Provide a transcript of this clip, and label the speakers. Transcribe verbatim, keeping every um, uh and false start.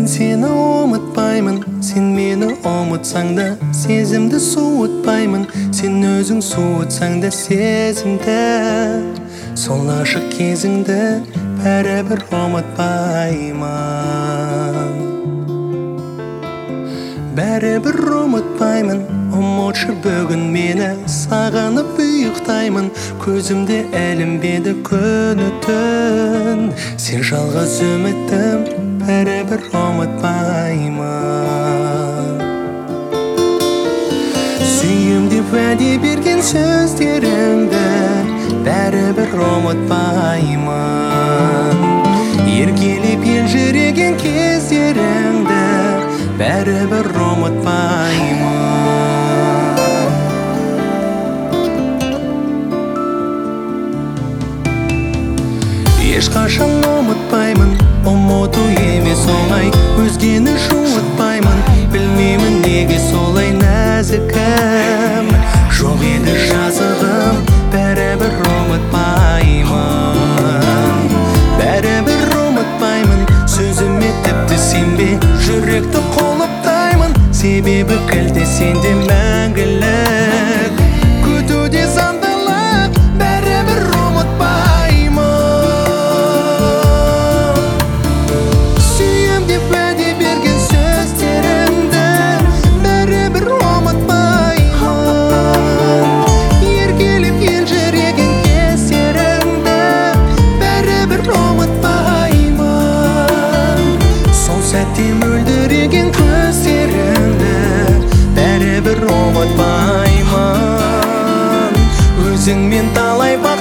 Speaker 1: сені ұмытпаймын, сен мені ұмытсаң да сезімді суытпаймын, сен өзің суытсаң да сезімді, сол ашық кезіңді бәрібір ұмытпаймын. Бәрібір ұмытпаймын, ұмытшы бүгін мені, сағынып ұйықтаймын, көзімде ілінбеді күн түн, сен жалғыз үмітім, бәрібір ұмытпаймын. Сүйем деп уәде берген сөздеріңді бәрібір ұмытпаймын. Еркелеп елжіреген кездеріңді бәрібір ұмытпаймын. Ешқашан ұмытпаймын, ұмыту емес оңай, өзгені жуытпаймын, білмеймін неге солай нәзікім, жоқ еді жазығым, бәрібір ұмытпаймын. Бәрібір ұмытпаймын, сөзіме тіпті сенбе, жүректі қолыптаймын, себебі кілті сенде мәңгілік, күтуде заңдылық, бәрібір ұмытпаймын. Сүйем деп уәде берген сөздеріңді бәрібір ұмытпаймын. Еркелеп елжіреген кездеріңді бәрібір ұмытпаймын. Сол сәтте мөлдіреген көздеріңді бәрібір ұмытпаймын. Өзіңмен талай